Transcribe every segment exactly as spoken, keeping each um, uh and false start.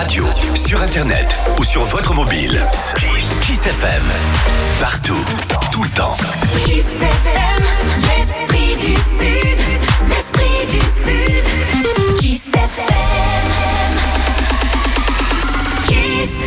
radio, sur internet ou sur votre mobile. Kiss F M. Partout, tout le temps. Kiss F M, l'esprit du Sud, l'esprit du Sud. Kiss F M. Kiss.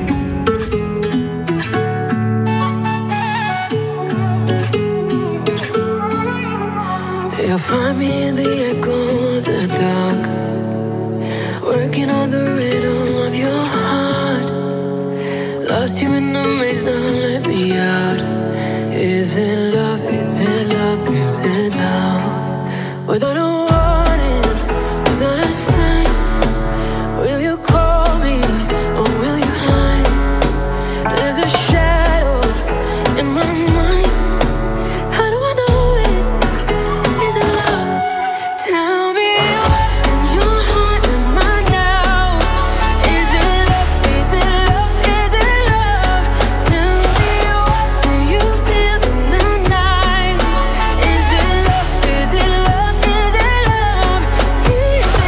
You'll find me in the echo of the dark, working on the rhythm of your heart. Lost you in the maze, now let me out. Is it love, is it love, is it love? Without a warning, without a sign, will you call me or will you hide? There's a shadow in my mind. How do I know it? Is it love? Tell me what in your heart am I now? Is it love? Is it love? Is it love? Tell me what do you feel in the night? Is it love? Is it love? Is it love? Is it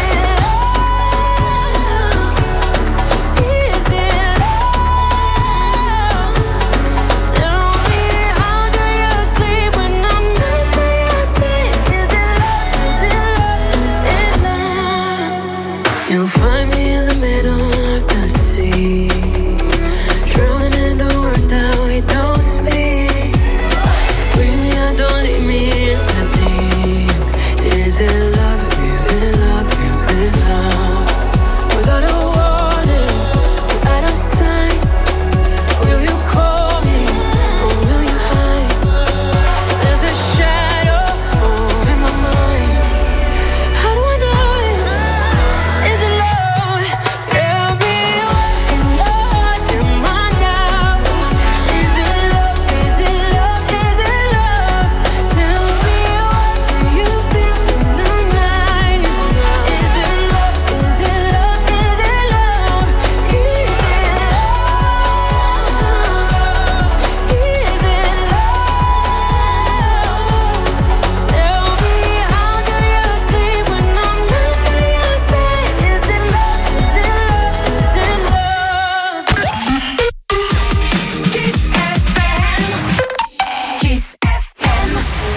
love? Is it love? Tell me how do you sleep when I'm not by your side? Is it love? Is it love? Is it love? You'll find me in the middle of the sea, drowning in the words that we don't speak. Bring me out, don't leave me in the deep. Is it love? Is it love? Is it love? Without a warning, without a sign, will you call me or will you hide? There's a shadow over my mind. How do I know it? Is it love? Tell me what in your heart am I now? Is it love? Is it love? Is it love? Tell me what do you feel in the night? Is it love? Is it love? Is it love? Is it love? Is it love? Tell me how do you sleep when I'm not by your side? Is it love? Is it love? Is it love? Kiss F M. Kiss F M.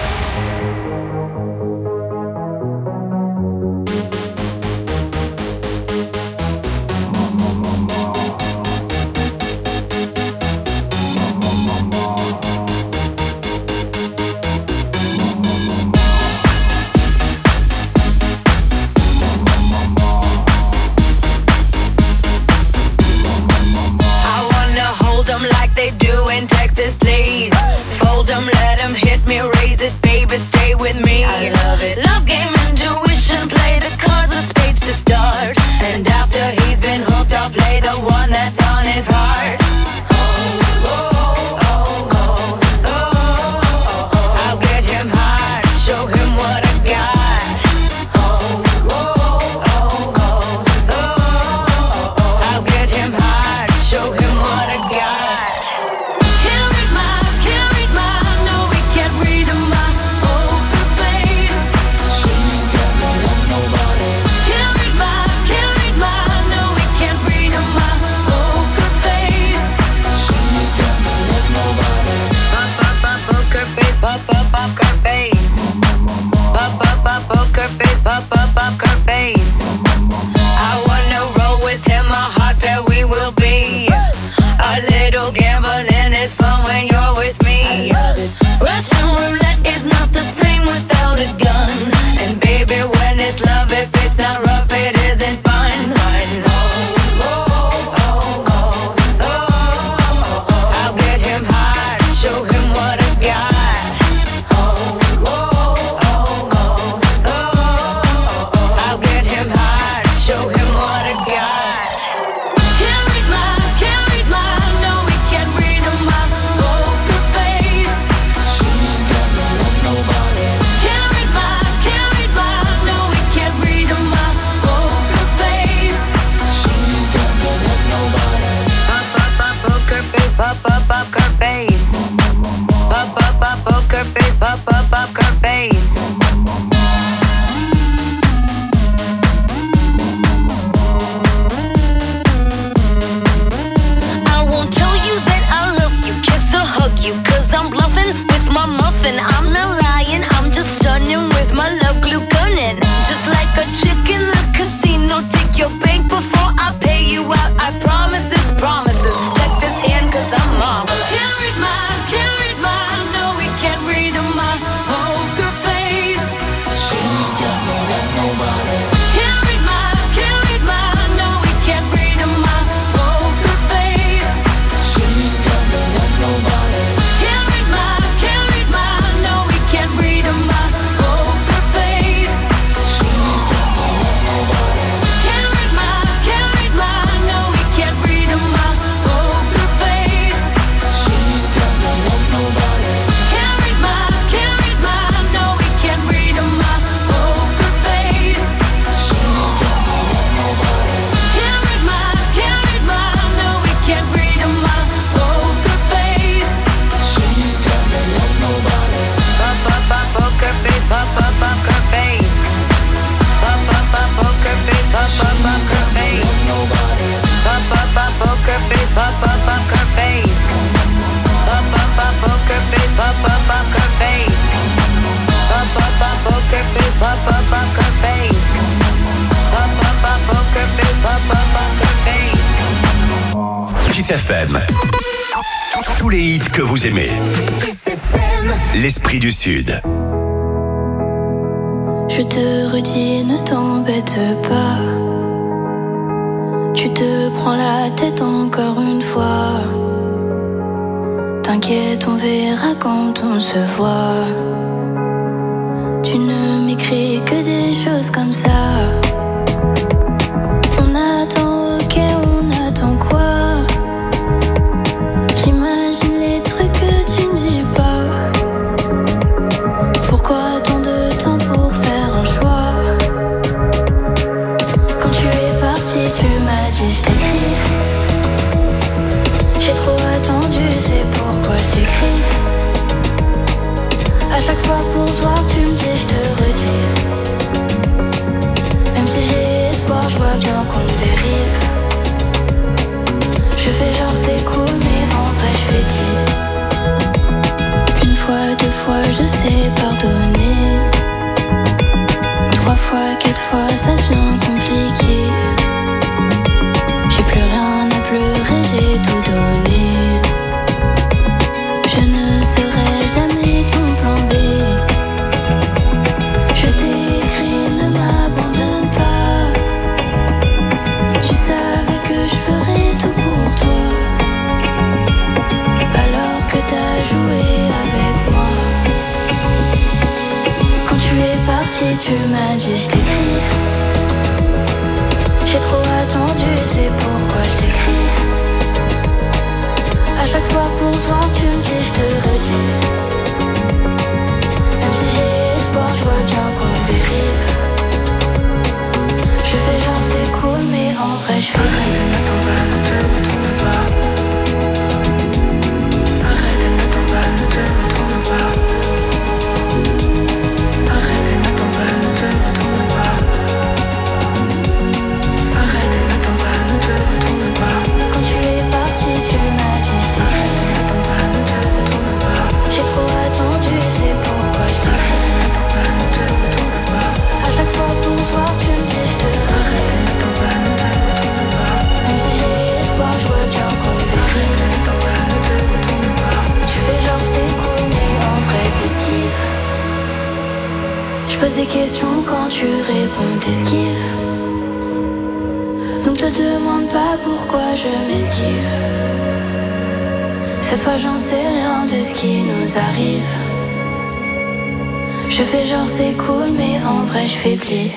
I wanna hold 'em like they do in Texas, please. Fold 'em, let 'em hit me, raise it, baby, stay with me. I love it. Love game, intuition, play the cards with spades to start. And after he's been hooked, I'll play the one that's on his heart. I'll get him high, show him what I got. I'll get him high, show him what I got. Can't read my, can't read my, no, we can't read my poker face. She's got no love, nobody. Can't read my, can't read my, no, we can't read my poker face. She's got no love, nobody. Pop, pop, pop, poker face, pop, pop, pop, poker face. Pop, pop, pop, poker face, pop, pop, pop, poker face. I wanna roll with him, a hot pair we will be. A little gambling is fun when you're with me. Russian roulette is not the same without a gun. And baby, when it's love, if it's not rough, it isn't fun. I'll get him high, show him what I got. I'll get him high. a chick in the casino. Take your bank before I pay you out. I promise this, promises. Check this hand, cause I'm marvelous. Can't read my, can't read my, no, we can't read my poker face. She's got me like nobody. Can't read my, can't read my, no, we can't read my poker face. She's got me like nobody. Can't read my, can't read my, no, we can't read my poker face. She's got me like nobody. Can't read my, can't read my, no, we can't read my poker face. She's got me like nobody. Can't read my, can't read my, no, we can't read my poker face. She's got me like nobody. Can't read my, can't read my, no, we can't read my poker face. She's got me like nobody. Pop up up poker face, pop up poker face. Pop up up poker face, pop up poker face. Nobody. Pop up up poker face, pop up poker face. Pop up up poker face, pop up poker face. Pop up up poker face, pop up poker face. Pop up up poker face, pop up poker face. Kiss F M. Tous les hits que vous aimez. Kiss F M. L'Esprit du Sud. Je te redis, ne t'embête pas. Tu te prends la tête encore une fois. T'inquiète, on verra quand on se voit. Tu ne m'écris que des choses comme ça. On attend, ok, on attend quoi? J'imagine les trucs que tu ne dis pas. Pourquoi tant de temps pour faire un choix? Quand tu es parti, tu m'as dit je t'écris. J'ai trop attendu, c'est pourquoi je t'écris. À chaque fois pour se voir, tu me dis je te redis. Même si j'ai espoir, je vois bien qu'on dérive. Je fais genre c'est cool, mais en vrai je fais pli. Une fois, deux fois, je sais pardonner. Trois fois, quatre fois, ça devient compliqué. J'ai plus rien à pleurer, j'ai tout donné. Je ne serai jamais ton plan B. Je t'écris, ne m'abandonne pas. Tu savais que je ferais tout pour toi. Alors que t'as joué avec moi. Quand tu es parti, tu m'as dit je t'écris. J'ai trop attendu, c'est pourquoi je t'écris. À chaque fois pour se voir, tu me dis je te redis. Même si j'ai espoir, je vois bien qu'on dérive. Je fais genre c'est cool, mais en vrai je fais arrête, ne m'attends pas, ne te retourne pas. Arrête, ne m'attends pas, ne te retourne pas. Arrête, ne m'attends pas, ne te retourne pas. Arrête, ne m'attends pas, ne te retourne pas. Quand tu es parti, tu m'as dit je t'écris. Arrête, ne m'attends pas, ne te retourne pas. J'ai trop attendu, c'est pourquoi je t'écris. Arrête, ne m'attends pas, ne te retourne pas. À chaque fois pour se voir, tu me dis je te redis. Arrête, ne m'attends pas, ne te retourne pas. Même si j'ai espoir, je vois bien qu'on dérive. Arrête, ne m'attends pas, ne te retourne pas. Tu fais genre c'est cool, mais en vrai t'esquives. Je pose des questions quand tu réponds, t'esquives. Donc te demande pas pourquoi je m'esquive. Cette fois j'en sais rien de ce qui nous arrive. Je fais genre c'est cool, mais en vrai je fais pli.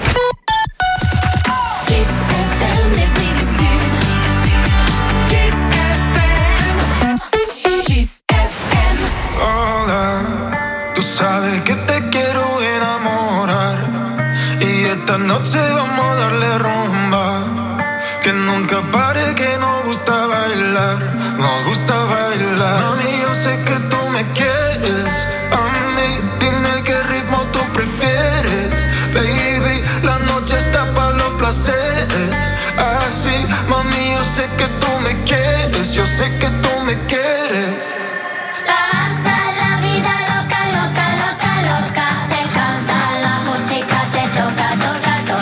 Kiss F M, l'Esprit du Sud. Kiss F M. Kiss F M. Hola, tú sabes que te quiero enamorar y esta noche vamos a darle rumba. Que nunca pare, que nos gusta bailar, nos gusta bailar. Mami, yo sé que tú me quieres, a mí dime qué ritmo tú prefieres. Baby, la noche está para los placeres. Así, mami, yo sé que tú me quieres, yo sé que tú me quieres. Hasta la vida loca, loca, loca, loca. Te canta la música, te toca, toca, toca.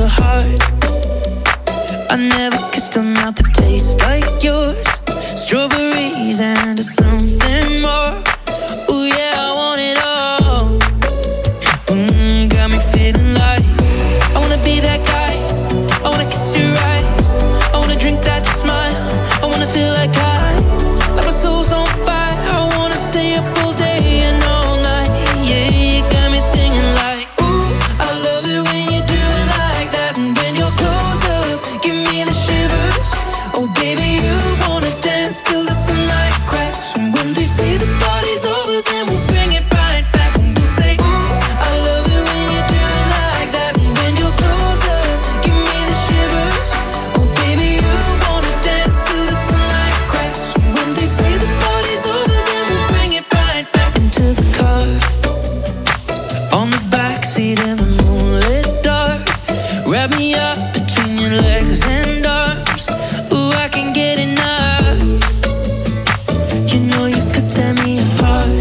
heart. I never kissed a mouth that tastes like yours. Strawberries and something more. Ooh yeah, I want it all. Mm, got me feeling like I wanna be that guy. I wanna kiss your eyes. I wanna drink that smile. I wanna feel like I, like my soul's on fire. I wanna stay up all day and all night. Yeah, you got me singing like, ooh, I love it when you do it like that. And when you're close up, give me the shivers. Oh baby, you wanna dance till the sunlight cracks. And when they say the party's over, then we'll bring it right back. And we'll say, ooh, I love it when you do it like that. And when you're close up, give me the shivers. Oh baby, you wanna dance till the sunlight cracks. And when they say the party's over, then we'll bring it right back. Into the car, on the backseat in the moonlit dark. Wrap me up between your legs and arms. Ooh, I can get enough. You know you could tear me apart.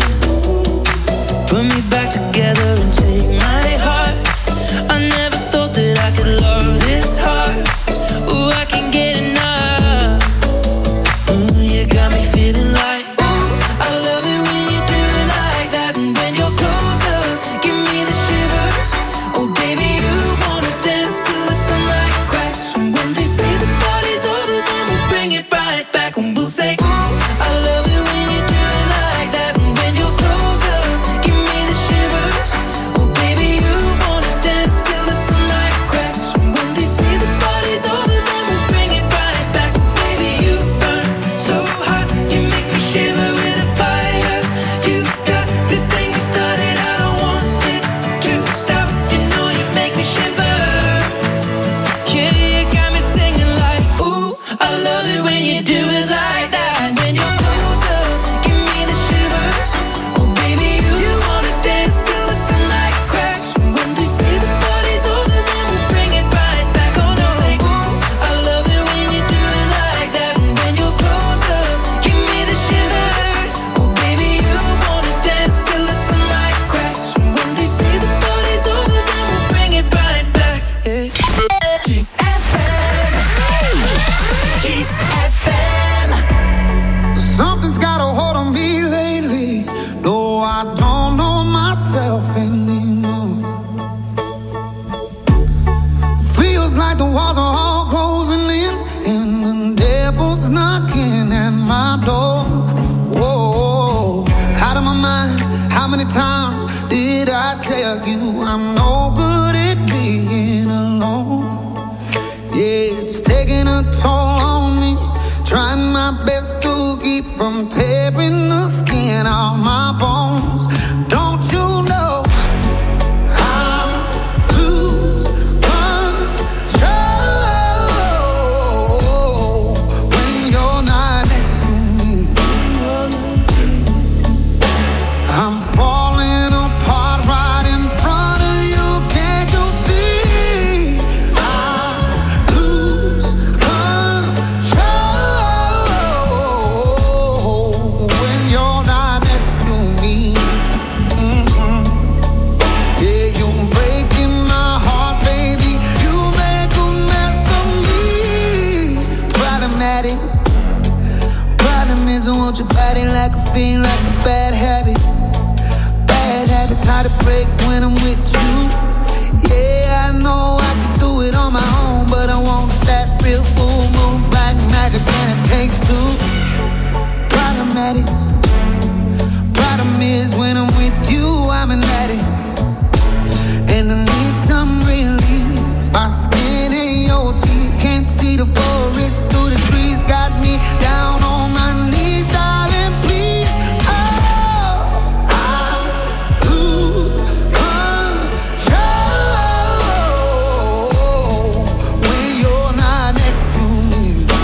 Put me back together and take my heart. I never thought that I could love this hard. Ooh, I can get enough. Ooh, you got me feeling like, ooh, I love it when you do it like that. And when you're close up, give me the shivers. Oh baby, you wanna dance till the sunlight cracks. And when they say the party's over, then we'll bring it right back. And we'll say, ooh, I love it when you do it like that. And when you're close up, give me the shivers. Oh baby, you wanna dance till the sunlight cracks. And when they say the party's over, then we'll bring it right back. Baby, you burn so hot, you make me shiver with the fire. You got this thing you started, I don't want it to stop. You know you make me shiver. Yeah, you got me singing like, ooh, I love it when you do it like that. And when you're close up, give me the shivers. Oh baby, you wanna dance till the sunlight cracks. And when they say the party's over, then we'll bring it right back. Oh no, say, ooh, I love it when you do it like that. And when you're close up, give me the shivers. Oh baby, you wanna dance till the sunlight cracks. And when they say the party's over, then we'll bring it right back. Yeah. Kiss F M. Kiss F M. Something's got a hold on me lately. No, I don't know myself anymore. Feels like the walls are all closing in, and the devil's knocking at my door. Whoa, out of my mind. How many times did I tell you I'm no good at being alone? Yeah, it's taking a toll on me. Trying my best to keep from tearing the skin off my bones. Don't you know I lose control when you're not next to me? I'm falling apart right in front of you. Can't you see? I lose control when you're not next to me. Mm-mm. Yeah, you're breaking my heart, baby. You make a mess of me. Problematic. Problem is I want your body like a fiend, like a bad habit. Bad habits hard to break when I'm with you. Yeah, I know I can do it on my own, but I want that real full moon black magic, and it takes two. Problematic. Problem is when I'm with you, I'm an addict, and I need some relief. My skin ain't your teeth, can't see the forest through the trees. Got me down on my knees, darling, please. Oh, I lose control when you're not next to me.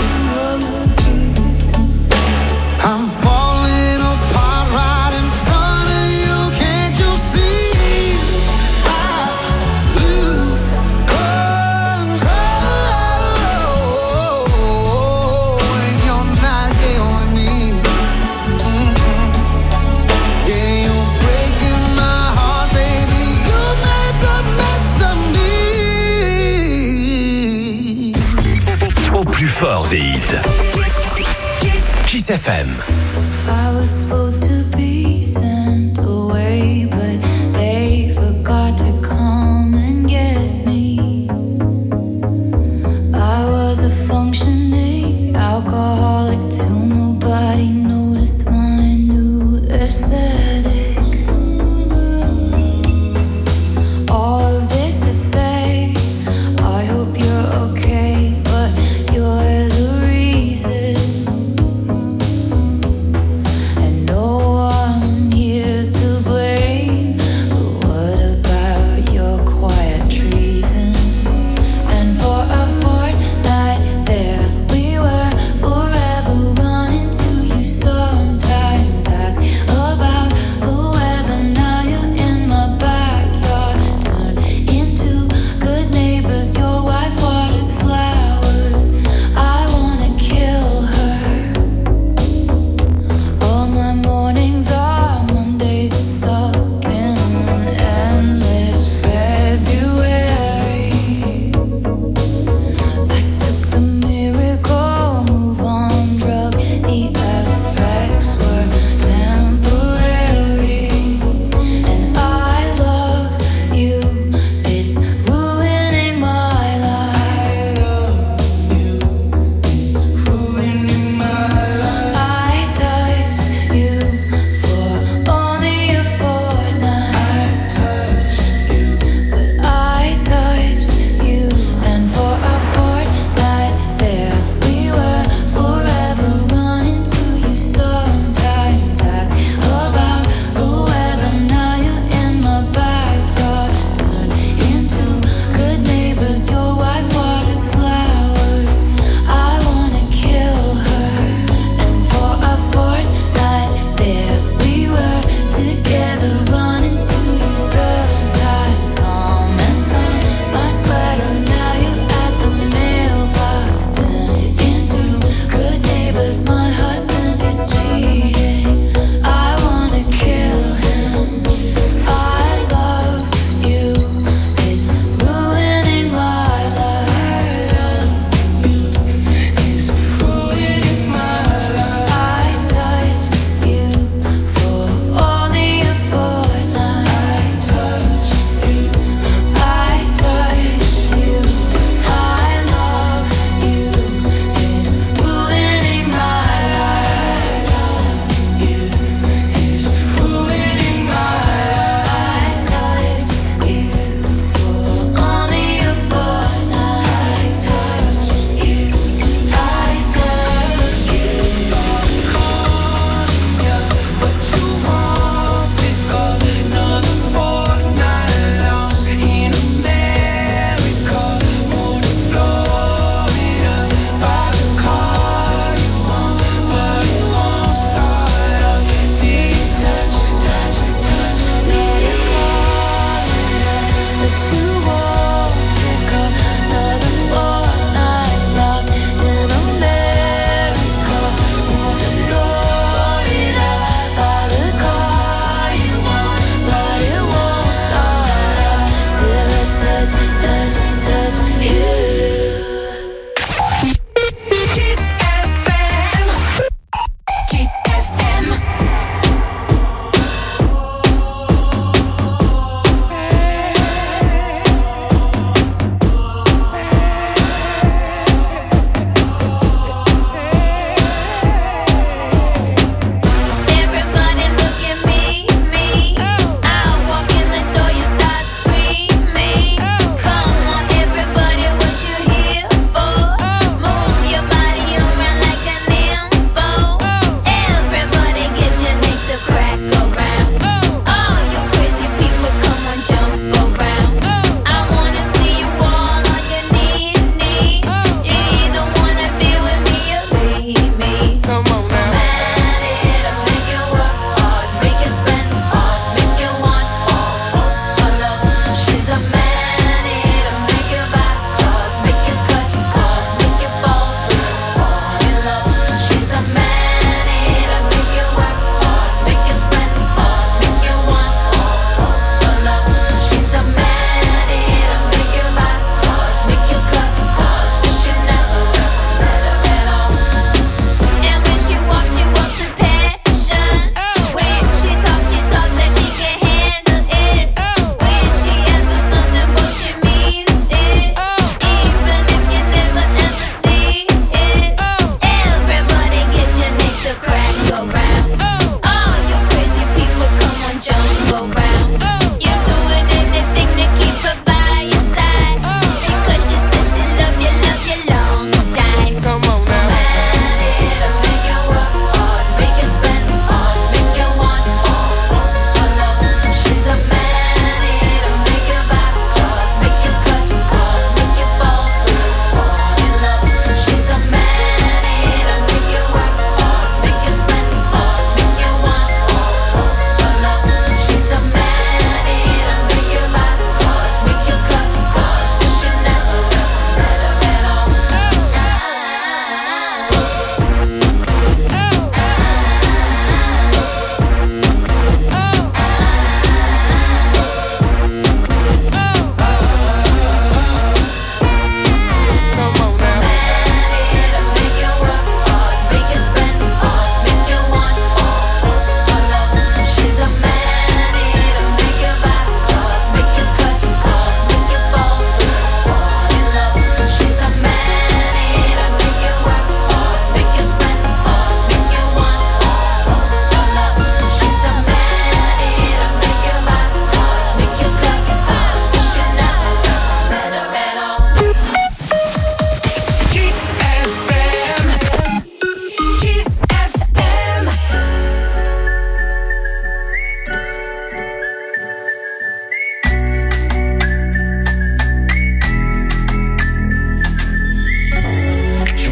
I'm falling apart right in front of you. Can't you see? I lose control fort des hits. Kiss F M. I was supposed to be sent away, but they forgot to come and get me. I was a functioning alcoholic till nobody noticed my new aesthetic. All of this to say, I hope you're okay, but you're the reason. And no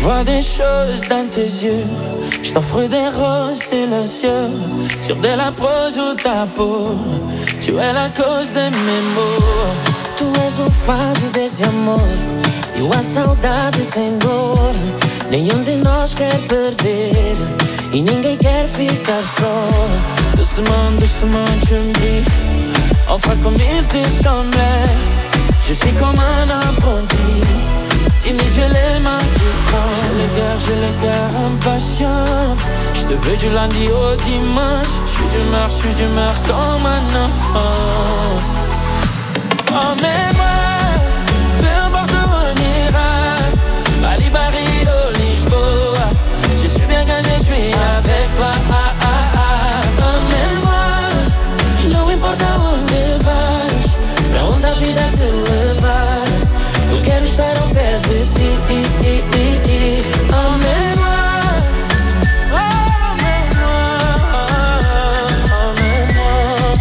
vois des choses dans tes yeux. Je t'offre des roses silencieux sur de la prose ou ta peau. Tu es la cause de mes maux. Tu és o fado desse amor e a saudade sem dor. Nenhum de nós quer perder e ninguém quer ficar só. Doucement, doucement tu me dis, enfin comme il te semblait. Je suis comme un apprenti, timide, j'ai les mains qui tremblent. J'ai le cœur, j'ai le cœur impatient. Je te veux du lundi au dimanche. Je suis d'humeur, je suis d'humeur comme un enfant. Emmène-moi, peu importe où on ira, Bali, Barrio, Lisboa. Je suis bien quand je suis avec toi. Ah, ah, ah. Emmène-moi, não importa onde vais, pra onde a vida te levar. Eu quero estar ao pé de ti. Emmène-moi, emmène-moi, emmène-moi,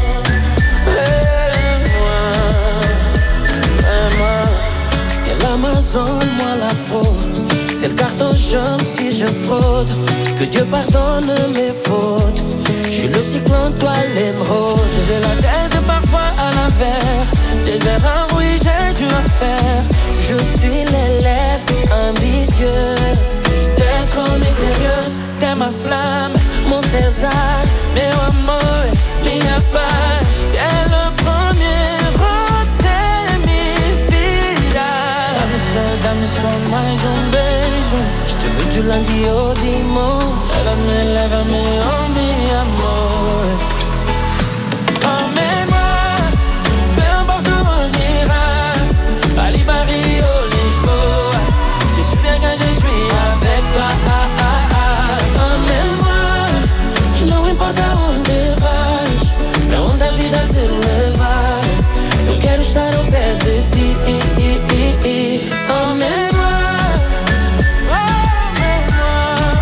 emmène-moi. Que l'Amazone, moi la fraude, c'est le carton jaune si je fraude. Que Dieu pardonne mes fautes. Je suis le cyclone, toi l'émeraude. J'ai la tête parfois à l'envers, des erreurs, oui j'ai dû en faire. Je suis l'élève ambitieux, T'es trop mystérieuse, t'es ma flamme, mon César, meu amor, minha paz. T'es le premier rote, minha vida. Dá-me só, dá-me só mais um beijo. je te veux du lundi au dimanche. Lève-me, lève-me, oh mi amor. Emmène-moi, peu importe où on ira, Bali, Barrio, Lisboa. Je suis bien quand je suis avec toi. Ah, ah, ah. Emmène-moi, não importa onde vais, pra onde a vida te levar. Eu quero estar ao pé de ti. Emmène-moi,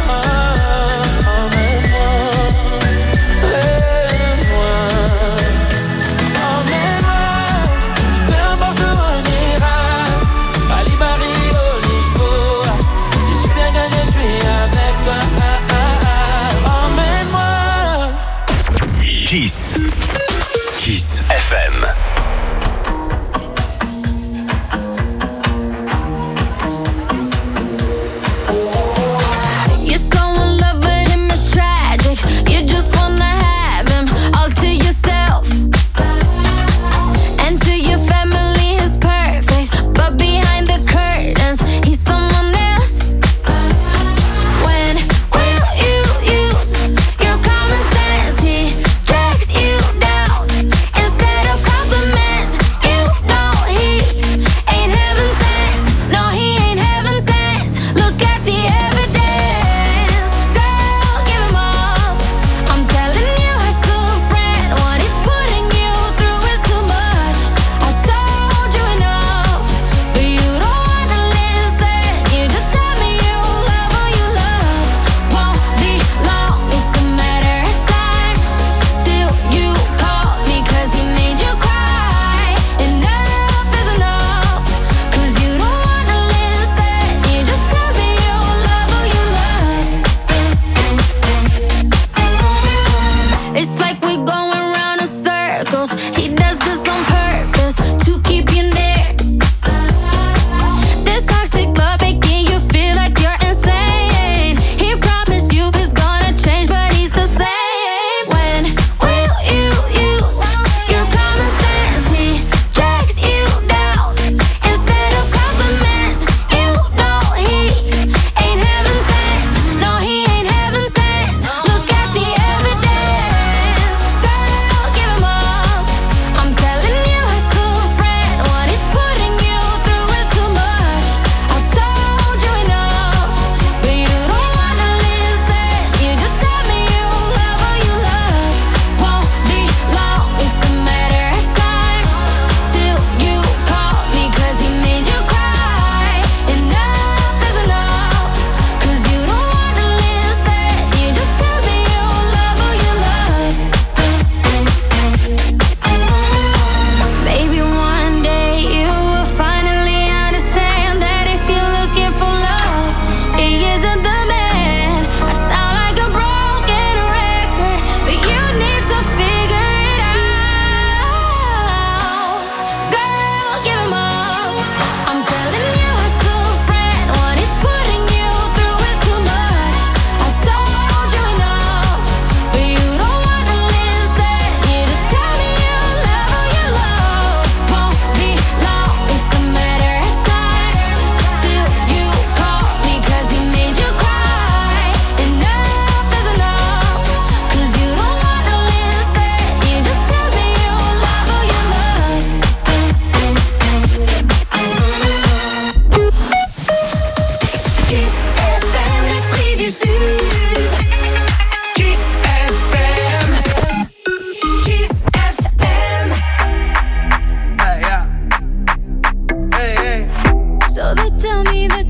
emmène-moi, emmène-moi.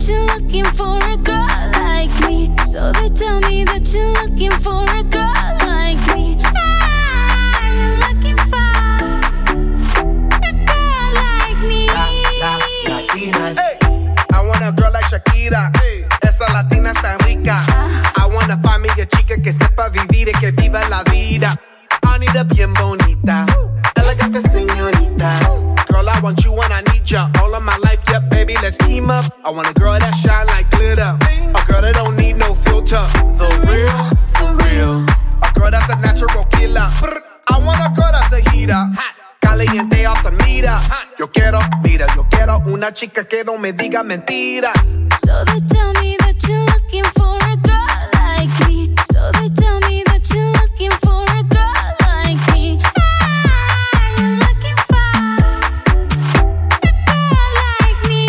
you're looking for a girl like me. So they tell me that you're looking for a girl like me. Ah, you're looking for a girl like me. La, la, Latinas. Hey, I want a girl like Shakira. Hey, esa latina está rica. I wanna find me a chica que sepa vivir y que viva la vida. I need a bien bonita, elegante señorita. Girl, I want you and I need ya all of my life, yeah, baby, let's team up. I want a girl that shine like glitter, a girl that don't need no filter. The real, for real. A girl that's a natural killer. I want a girl that's a heater, caliente off the meter. Yo quiero, mira, yo quiero una chica que no me diga mentiras. So they tell me that you're looking for a girl like me. So they tell me that you're looking for a girl like me. Ah, you're looking for a girl like me.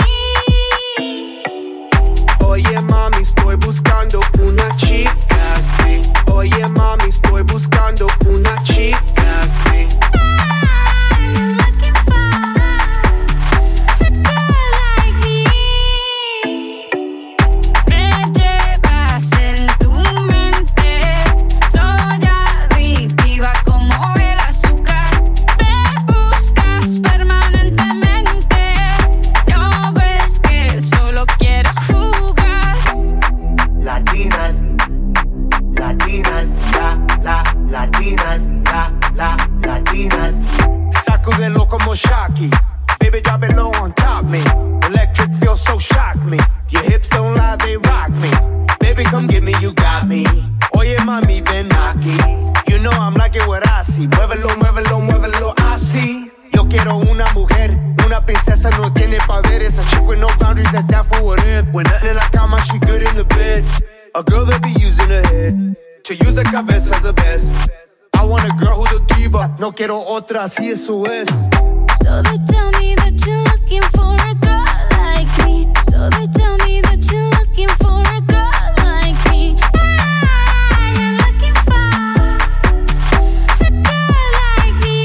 Oye mami, estoy buscando una chica, sí. Oye mami, estoy buscando una chica, sí. Sacudelo como Shocky. Baby, drop it low on top me. Electric feels so shock me. Your hips don't lie, they rock me. Baby, come get me, you got me. Oye, mami, ven aquí. You know I'm liking what I see. Muévelo, muévelo, muévelo así. Yo quiero una mujer, una princesa, no tiene poderes. A chick with no boundaries, that's down for what if. When nothing in la cama, she good in the bed. A girl that be using her head to use the cabeza the best. I want a girl who's a diva. No quiero otra, así eso es. So they tell me that you're looking for a girl like me. So they tell me that you're looking for a girl like me. Ah, you're looking for a girl like me.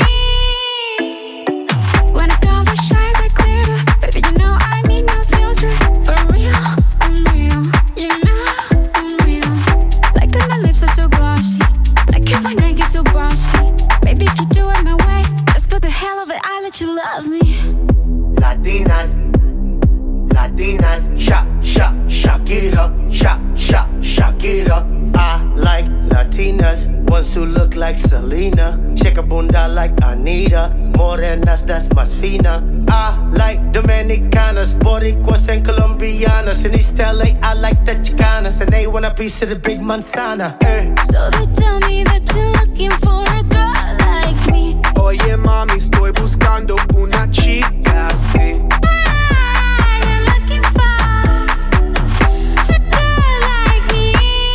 When a girl that shines like glitter, baby, you know I need no filter. For real, I'm real. You know I'm real. Like that my lips are so glossy. Like how my neck is so bossy. Baby, if you do it my way, just for the hell of it, I'll let you love me. Latinas, Latinas, shock, shock, shock it up, shock, shock, shock it up. I like Latinas, ones who look like Selena, shake a bunda like Anita, morenas, that's más fina. I like Dominicanas, Boricuas and Colombianas. In East L A, I like the Chicanas, and they want a piece of the big manzana. Eh. So they tell me that you're looking for a girl like me. Oye mami, estoy buscando una chica, sí. Ah, you're looking for a girl like me.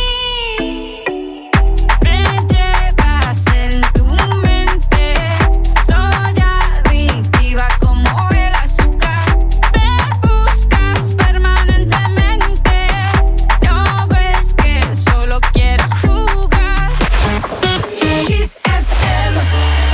Me llevas en tu mente. Soy adictiva como el azúcar. Me buscas permanentemente. No ves que solo quiero jugar. Kiss F M.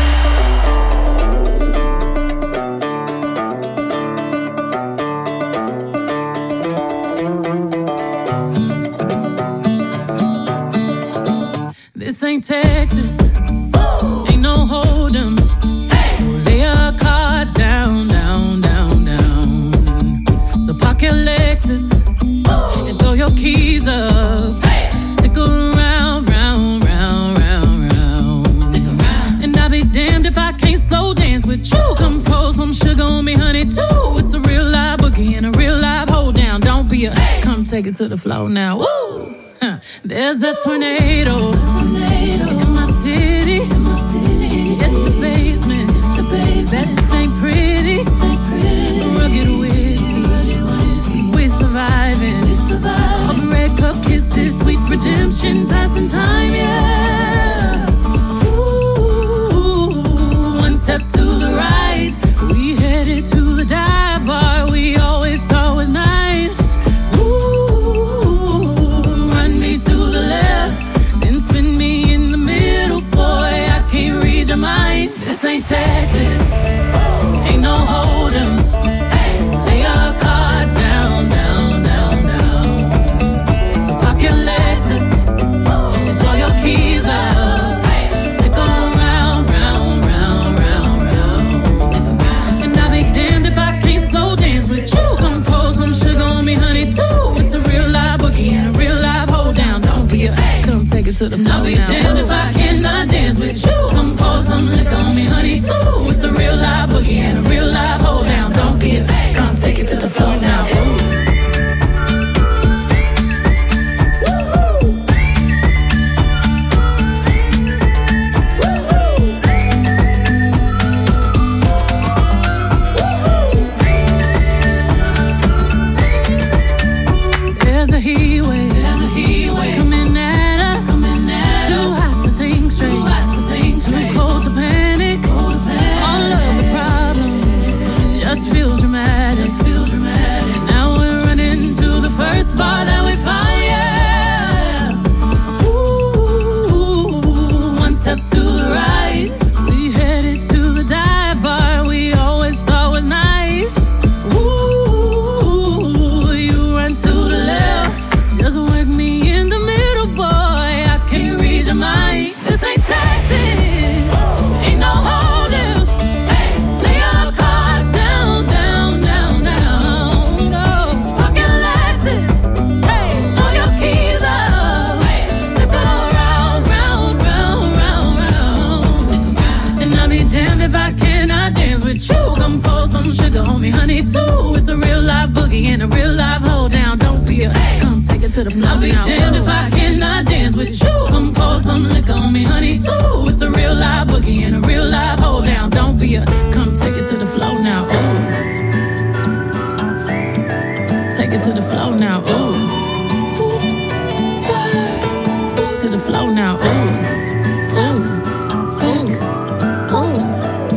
This ain't Texas, ain't no hold'em. So lay your cards down, down, down, down. So park your Lexus and throw your keys up. Stick around, round, round, round, round. Stick around. And I'll be damned if I can't slow dance with you. Come pour some sugar on me, honey, too. It's a real live boogie and a real live hold down. Don't be a, come take it to the floor now. Woo! Huh. There's a tornado, in my city, in my city. Hit the basement, the basement. That ain't pretty, ain't pretty. Rugged whiskey, we're surviving. We survive. All red cup kisses, sweet redemption, passing time, yeah. Ooh, one step to the right, we headed to the dive bar we always thought was nice. To the left, then spin me in the middle, boy, I can't read your mind. This ain't Texas, ain't no hold'em. So lay your cards down, down, down, take it to the floor. I'll be damned if I cannot dance with you. Come pour some liquor on me, honey, too. It's a real live boogie and a real live hold down. Don't be a babe, come take it to the floor now. Ooh. I'll be damned if I cannot dance with you. Come pour some liquor on me, honey, too. It's a real live boogie and a real live hold down. Don't be a, come take it to the floor now, ooh. Take it to the floor now, ooh. Oops, spurs, to the floor now, ooh. Top, back, oops.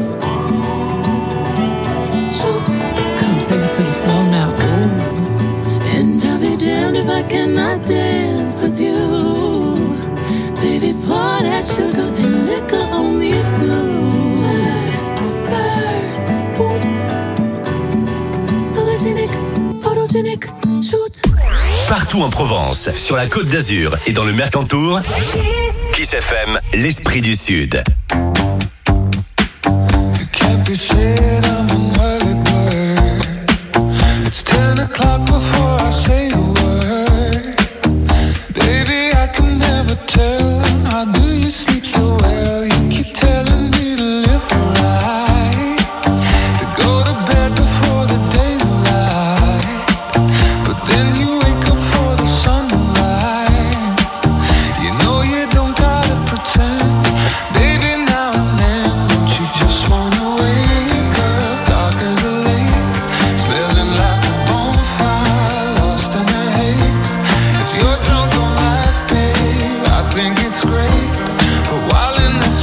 Shoot, come take it to the floor now, ooh. And I'll be damned if I cannot dance with you. Baby, pour that sugar and liquor on me too. Spurs, boots, sologenic, photogenic, shoot. Partout en Provence, sur la Côte d'Azur et dans le Mercantour, Kiss F M, l'esprit du Sud. ten o'clock before I say a word. Baby, I can never tell. How do you sleep so well? You keep telling me to live right, to go to bed before the daylight. But then you wake up for the sunrise. You know you don't gotta pretend. Baby, now and then, don't you just wanna wake up dark as a lake, smelling like it's great, but while in the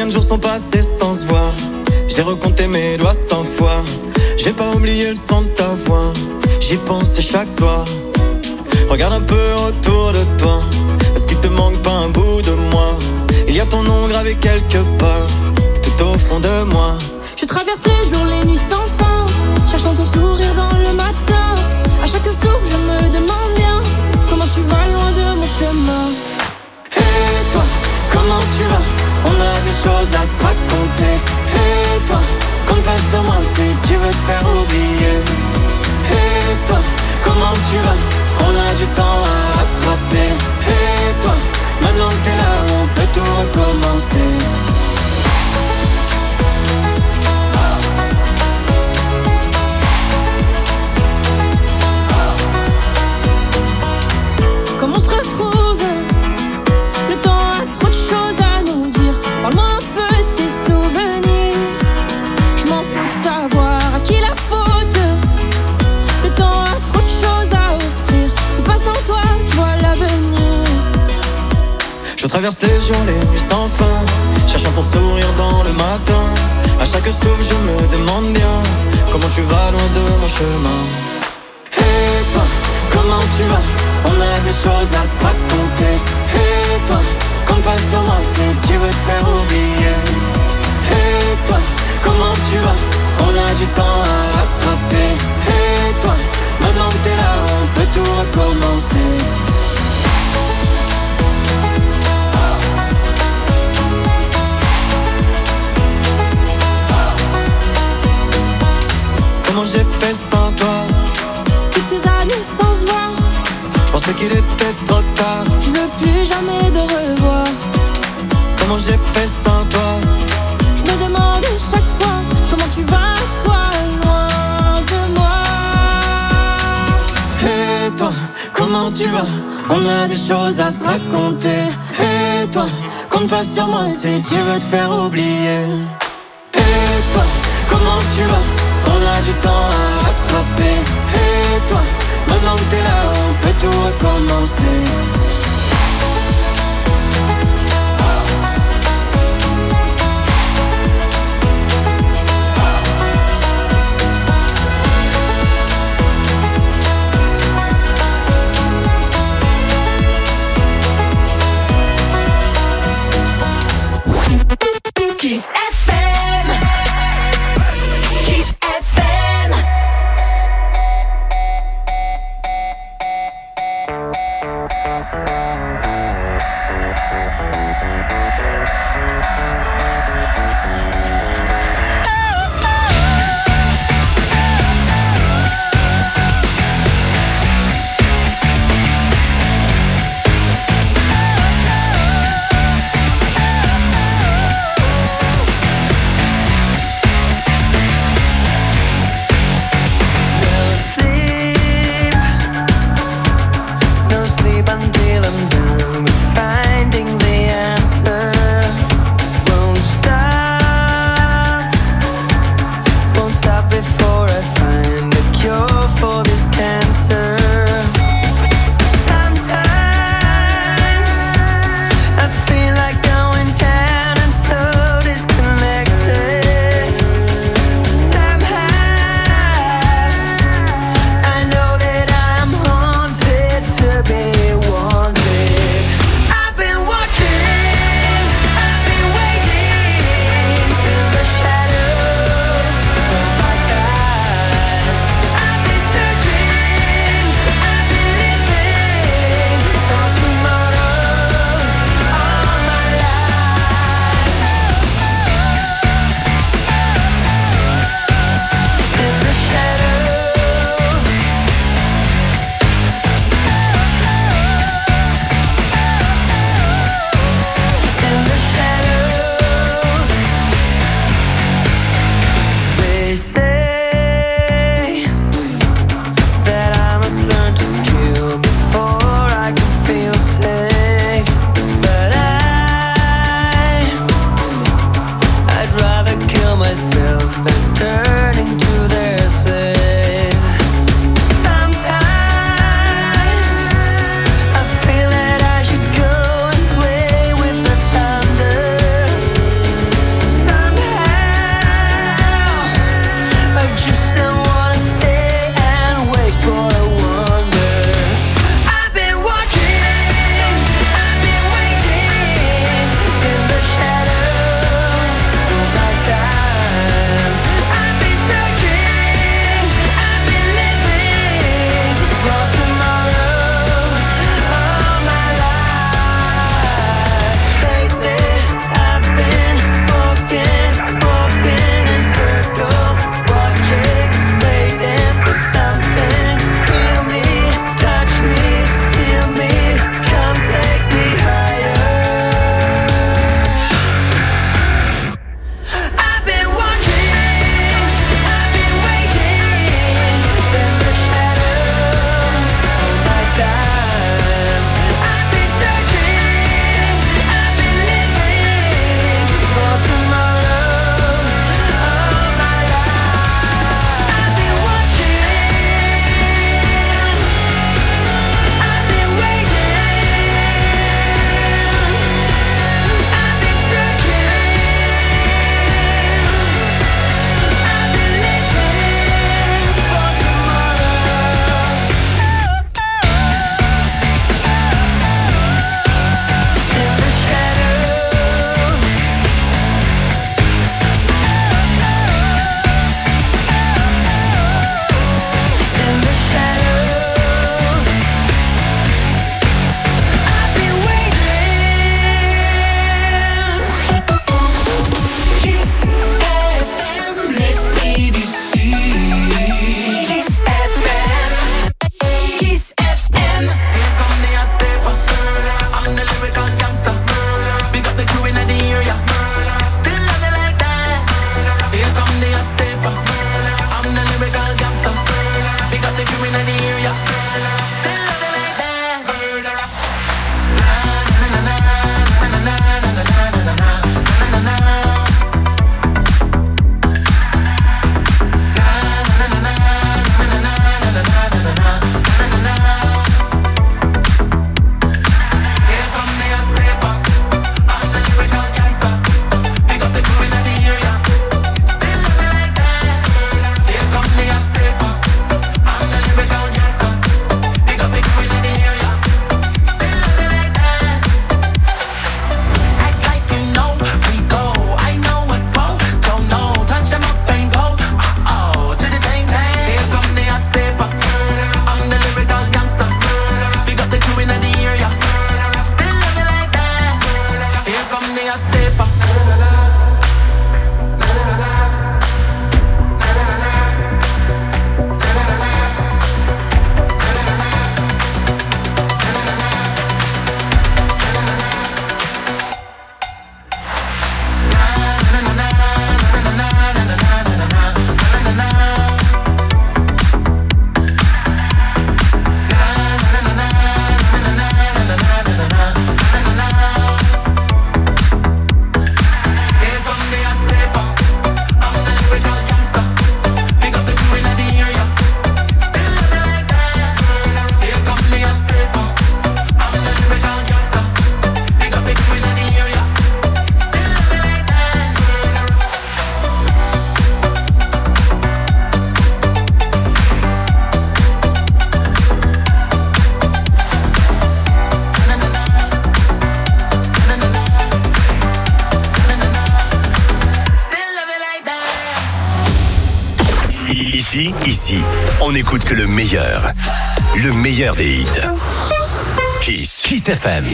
Combien de jours sont passés sans se voir? J'ai recompté mes doigts cent fois. J'ai pas oublié le son de ta voix. J'y pensais chaque soir. Regarde un peu autour de toi. Est-ce qu'il te manque pas un bout de moi? Il y a ton nom gravé quelque part, tout au fond de moi. Je traverse les jours, les nuits sans fin, cherchant ton sourire dans le matin. À chaque souffle je me demande bien comment tu vas loin de mon chemin. Et toi, comment tu vas? On a des choses à se raconter. Et toi, compte pas sur moi si tu veux te faire oublier. Et toi, comment tu vas? On a du temps à rattraper. Et toi, maintenant que t'es là, on peut tout recommencer. Comment on se retrouve? Le temps a trop de choses à nous dire. Parle-moi un peu de tes souvenirs. Je m'en fous de savoir à qui la faute. Le temps a trop de choses à offrir. C'est pas sans toi que je vois l'avenir. Je traverse les jours, les nuits sans fin, cherchant ton sourire dans le matin. À chaque souffle je me demande bien comment tu vas loin de mon chemin. Et toi, comment tu vas? On a des choses à se raconter. Et toi, compte pas sur moi si tu veux te faire oublier. Et toi, comment tu vas? On a du temps à rattraper. Et toi, maintenant que t'es là, on peut tout recommencer. Comment j'ai fait sans toi? Toutes ces années sans se voir, je pensais qu'il était trop tard. je veux plus jamais de revoir. Comment j'ai fait sans toi? Je me demande chaque fois comment tu vas, toi, loin de moi. Et toi, comment tu vas? On a des choses à se raconter. Et toi, compte pas sur moi si tu veux te faire oublier. Et toi, comment tu vas? On a du temps à rattraper. Et toi, maintenant que t'es là, on peut tout recommencer. Kiss F M. Kiss F M. Until I'm done with finding the answer. Won't stop Ici, ici, on n'écoute que le meilleur. Le meilleur des hits. Kiss. Kiss F M.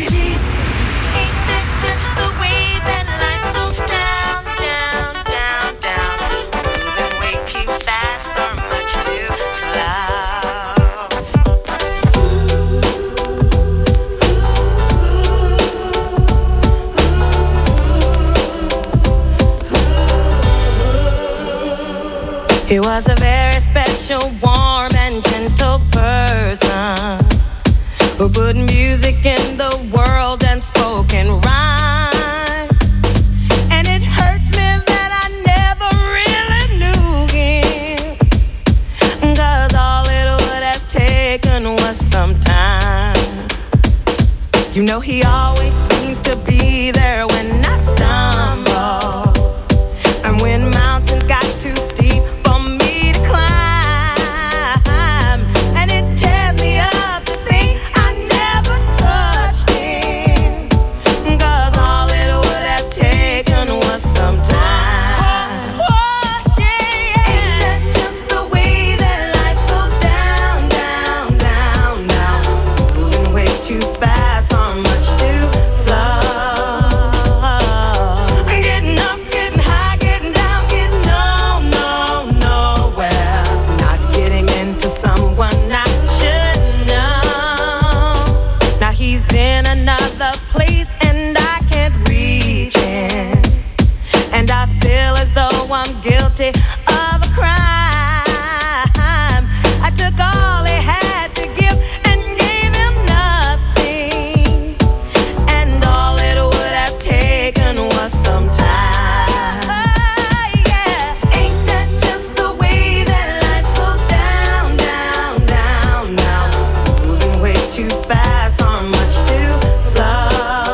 He was a very special, warm and gentle person who put music in the world and spoke in rhyme. And it hurts me that I never really knew him, 'cause all it would have taken was some time. You know he always seems to be there when I stumble, and when mountains got too steep for me to climb, and it tears me up to think I never touched him, 'cause all it would have taken was some time. Oh, oh, yeah. Ain't that just the way that life goes down, down, down, down, moving way too fast or much too slow. Getting up, getting high, getting down, getting no, no, nowhere. Not getting into someone I should know. Now he's in another place and I can't reach him, and I feel as though I'm guilty of a crime. I took all he had to give and gave him nothing, and all it would have taken was some time. Yeah, ain't that just the way that life goes down, down, down, down, moving way too fast or much too slow.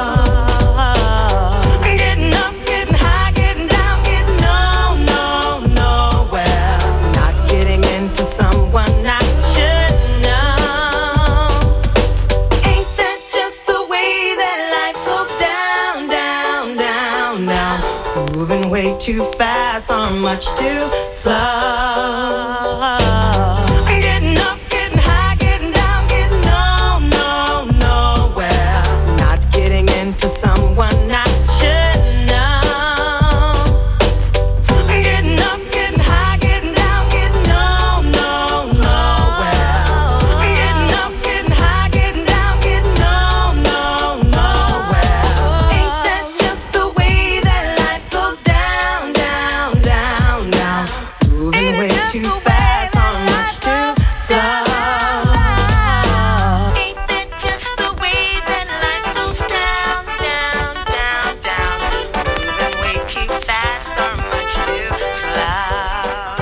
Getting up, getting high, getting down, getting no, no, nowhere. Not getting into someone I should know. Ain't that just the way that life goes down, down, down, down, moving way too fast or much too slow. Getting up, getting high, getting down, getting no, no, nowhere. Not getting into someone I should know. Getting up, getting high, getting down, getting no, no, nowhere. Getting up, getting high, getting down, getting no, no, nowhere. Ain't that just the way that life goes down, down, down, down, moving way too fast or much too slow. Ain't that just the way that life goes down, down, down, down, moving way too fast or much too slow.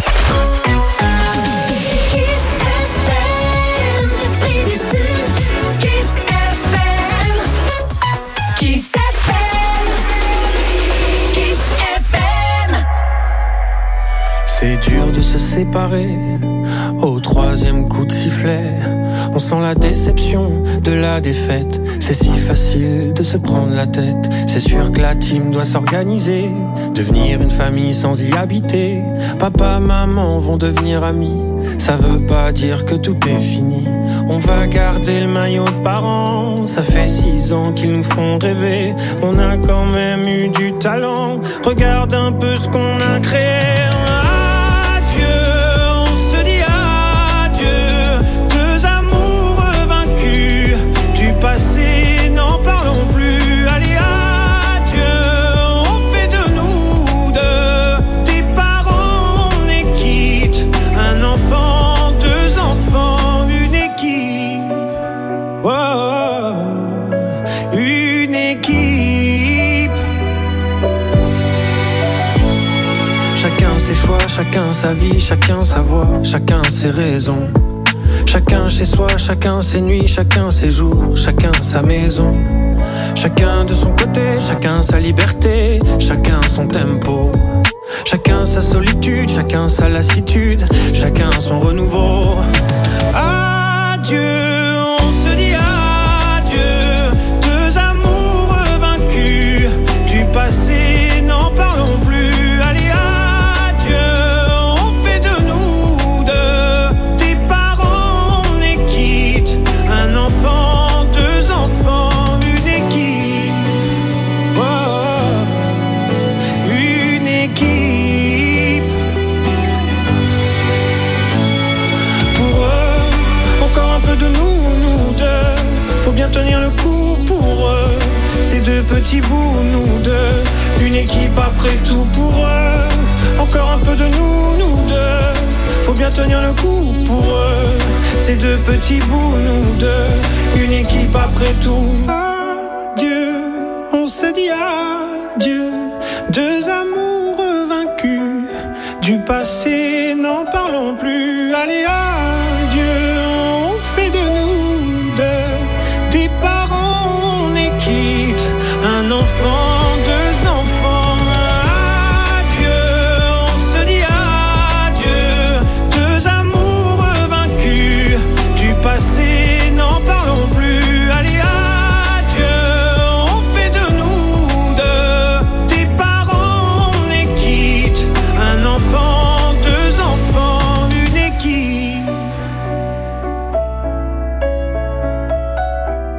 Kiss F M, l'esprit du Sud. Kiss F M. Kiss F M. Kiss F M. C'est dur de se séparer au troisième coup de sifflet. On sent la déception de la défaite. C'est si facile de se prendre la tête. C'est sûr que la team doit s'organiser, devenir une famille sans y habiter. Papa, maman vont devenir amis. Ça veut pas dire que tout est fini. On va garder le maillot de parents. Ça fait six ans qu'ils nous font rêver. On a quand même eu du talent. Regarde un peu ce qu'on a créé. Adieu, on se dit adieu. Deux amours vaincus. Du passé, n'en parlons plus. Allez, adieu, on fait de nous deux des parents, on est quitte. Un enfant, deux enfants, une équipe. Oh, une équipe. Chacun ses choix, chacun sa vie, chacun sa voix, chacun ses raisons. Chacun chez soi, chacun ses nuits, chacun ses jours, chacun sa maison. Chacun de son côté, chacun sa liberté, chacun son tempo. Chacun sa solitude, chacun sa lassitude, chacun son renouveau. Adieu, on se dit adieu. Deux amours vaincus, du passé, n'en parlons plus. Allez, adieu, on fait de nous deux petits bouts, nous deux. Une équipe après tout pour eux. Encore un peu de nous, nous deux. Faut bien tenir le coup pour eux. Ces deux petits bouts, nous deux. Une équipe après tout. Adieu, on se dit adieu. Deux amours vaincus du passé.